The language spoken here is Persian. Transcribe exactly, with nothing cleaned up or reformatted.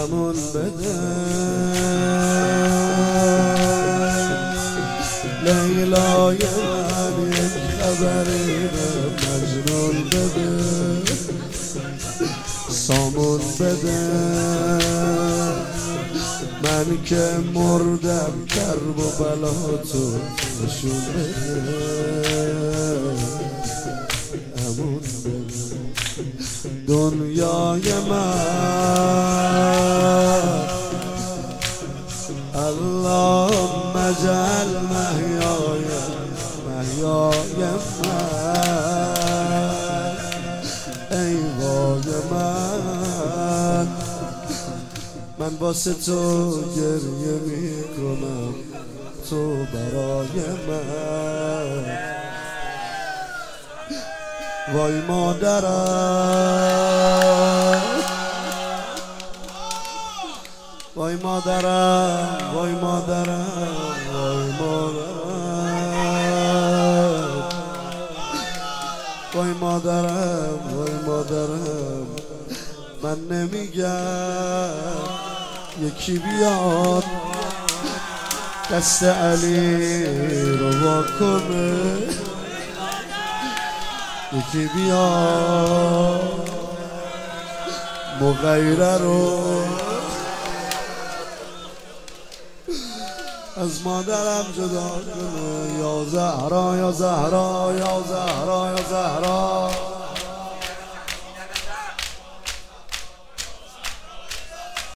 امون بده لیلای من یک خبری به مجنون بده سامون بده من که مردم کرب و بلا تو نشون بده امون بده دنیای من اللهم اجعل محیای محیای من ای وای من من واسه تو گریه میکنم تو برای من وای مادرم وای مادرم وای مادرم وای مادرم وای مادرم وای مادرم من نمیگم یکی بیاد دست علی رو واکنه یکی بیاد مغیره رو از مادرم جدا کنه یا زهرا یا زهرا یا زهرا یا زهرا